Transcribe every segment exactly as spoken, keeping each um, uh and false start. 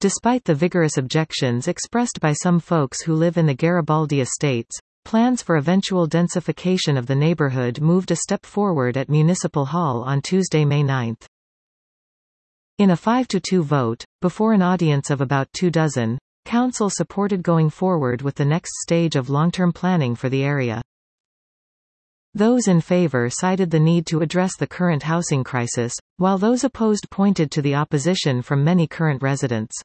Despite the vigorous objections expressed by some folks who live in the Garibaldi estates, plans for eventual densification of the neighborhood moved a step forward at Municipal Hall on Tuesday, May ninth. In a five to two vote, before an audience of about two dozen, Council supported going forward with the next stage of long-term planning for the area. Those in favor cited the need to address the current housing crisis, while those opposed pointed to the opposition from many current residents.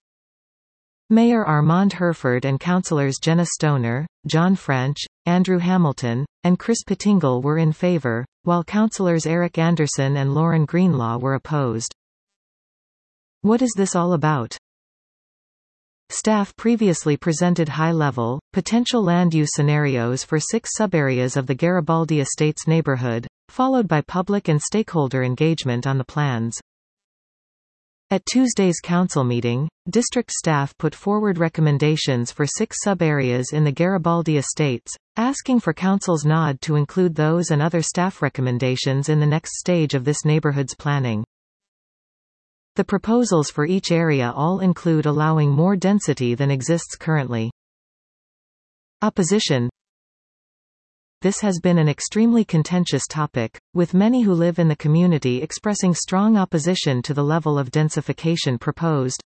Mayor Armand Herford and councillors Jenna Stoner, John French, Andrew Hamilton, and Chris Pettingle were in favor, while councillors Eric Anderson and Lauren Greenlaw were opposed. What is this all about? Staff previously presented high-level, potential land use scenarios for six subareas of the Garibaldi Estates neighborhood, followed by public and stakeholder engagement on the plans. At Tuesday's council meeting, district staff put forward recommendations for six subareas in the Garibaldi Estates, asking for council's nod to include those and other staff recommendations in the next stage of this neighborhood's planning. The proposals for each area all include allowing more density than exists currently. Opposition. This has been an extremely contentious topic, with many who live in the community expressing strong opposition to the level of densification proposed.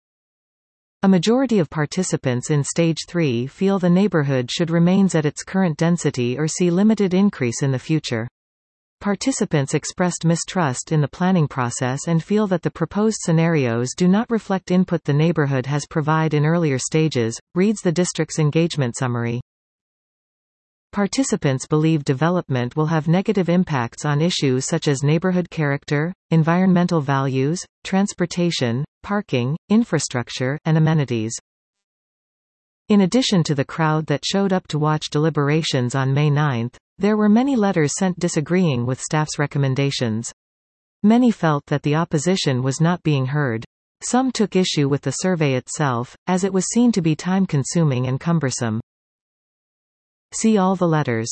A majority of participants in Stage three feel the neighborhood should remain at its current density or see limited increase in the future. Participants expressed mistrust in the planning process and feel that the proposed scenarios do not reflect input the neighborhood has provided in earlier stages, reads the district's engagement summary. Participants believe development will have negative impacts on issues such as neighborhood character, environmental values, transportation, parking, infrastructure, and amenities. In addition to the crowd that showed up to watch deliberations on May ninth, there were many letters sent disagreeing with staff's recommendations. Many felt that the opposition was not being heard. Some took issue with the survey itself, as it was seen to be time-consuming and cumbersome. See all the letters.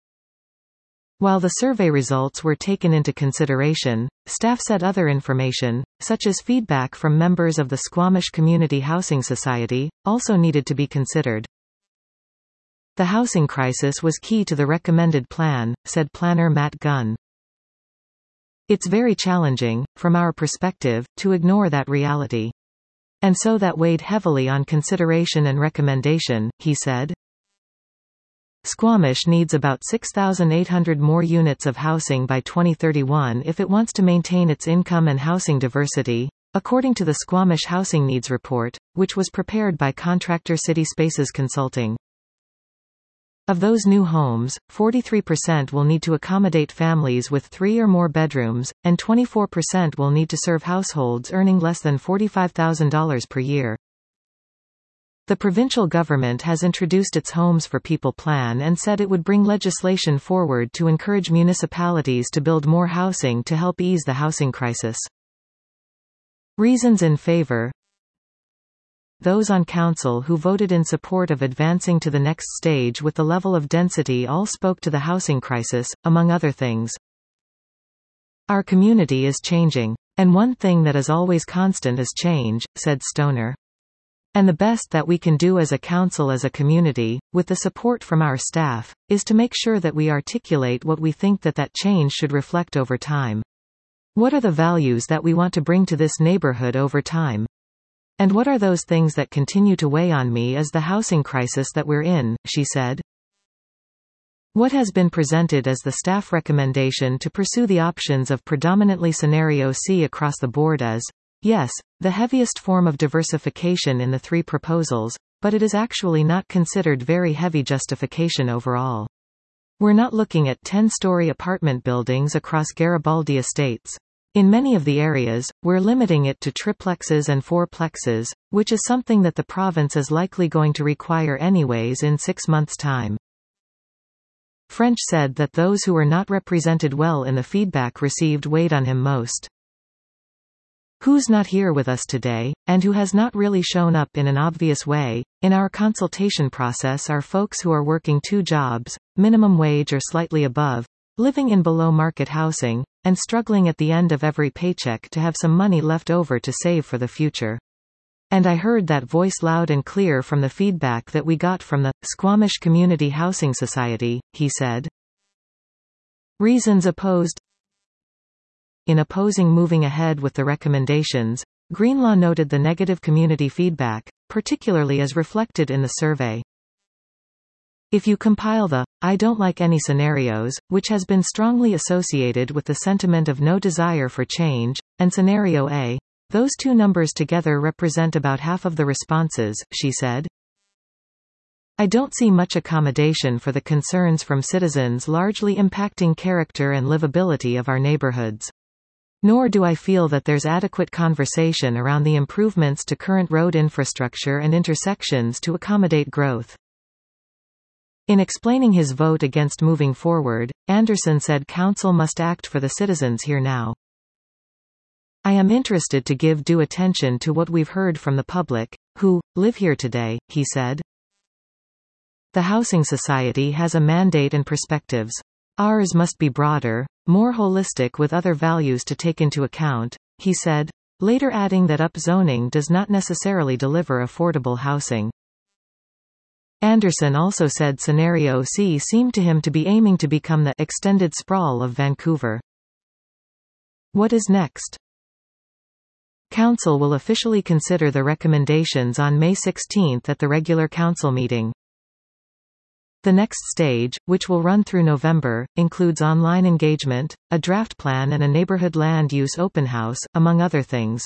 While the survey results were taken into consideration, staff said other information, such as feedback from members of the Squamish Community Housing Society, also needed to be considered. The housing crisis was key to the recommended plan, said planner Matt Gunn. It's very challenging, from our perspective, to ignore that reality. And so that weighed heavily on consideration and recommendation, he said. Squamish needs about six thousand eight hundred more units of housing by twenty thirty-one if it wants to maintain its income and housing diversity, according to the Squamish Housing Needs Report, which was prepared by contractor City Spaces Consulting. Of those new homes, forty-three percent will need to accommodate families with three or more bedrooms, and twenty-four percent will need to serve households earning less than forty-five thousand dollars per year. The provincial government has introduced its Homes for People plan and said it would bring legislation forward to encourage municipalities to build more housing to help ease the housing crisis. Reasons in favor. Those on council who voted in support of advancing to the next stage with the level of density all spoke to the housing crisis, among other things. Our community is changing. And one thing that is always constant is change, said Stoner. And the best that we can do as a council as a community, with the support from our staff, is to make sure that we articulate what we think that that change should reflect over time. What are the values that we want to bring to this neighborhood over time? And what are those things that continue to weigh on me as the housing crisis that we're in, she said. What has been presented as the staff recommendation to pursue the options of predominantly Scenario C across the board as, yes, the heaviest form of diversification in the three proposals, but it is actually not considered very heavy justification overall. We're not looking at ten-story apartment buildings across Garibaldi Estates. In many of the areas, we're limiting it to triplexes and fourplexes, which is something that the province is likely going to require anyways in six months' time. French said that those who were not represented well in the feedback received weighed on him most. Who's not here with us today, and who has not really shown up in an obvious way, in our consultation process are folks who are working two jobs, minimum wage or slightly above, living in below-market housing, and struggling at the end of every paycheck to have some money left over to save for the future. And I heard that voice loud and clear from the feedback that we got from the Squamish Community Housing Society, he said. Reasons opposed. In opposing moving ahead with the recommendations, Greenlaw noted the negative community feedback, particularly as reflected in the survey. If you compile the, I don't like any scenarios, which has been strongly associated with the sentiment of no desire for change, and scenario A, those two numbers together represent about half of the responses, she said. I don't see much accommodation for the concerns from citizens largely impacting character and livability of our neighborhoods. Nor do I feel that there's adequate conversation around the improvements to current road infrastructure and intersections to accommodate growth. In explaining his vote against moving forward, Anderson said council must act for the citizens here now. I am interested to give due attention to what we've heard from the public, who live here today, he said. The Housing Society has a mandate and perspectives. Ours must be broader, more holistic with other values to take into account, he said, later adding that upzoning does not necessarily deliver affordable housing. Anderson also said Scenario C seemed to him to be aiming to become the extended sprawl of Vancouver. What is next? Council will officially consider the recommendations on May sixteenth at the regular council meeting. The next stage, which will run through November, includes online engagement, a draft plan and a neighborhood land use open house, among other things.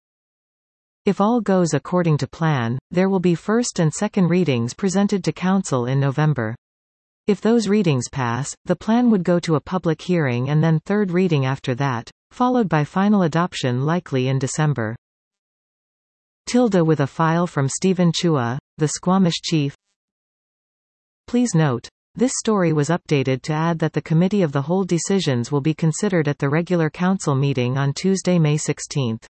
If all goes according to plan, there will be first and second readings presented to Council in November. If those readings pass, the plan would go to a public hearing and then third reading after that, followed by final adoption likely in December. Tilda with a file from Stephen Chua, the Squamish chief. Please note, this story was updated to add that the Committee of the Whole decisions will be considered at the regular Council meeting on Tuesday, May sixteenth.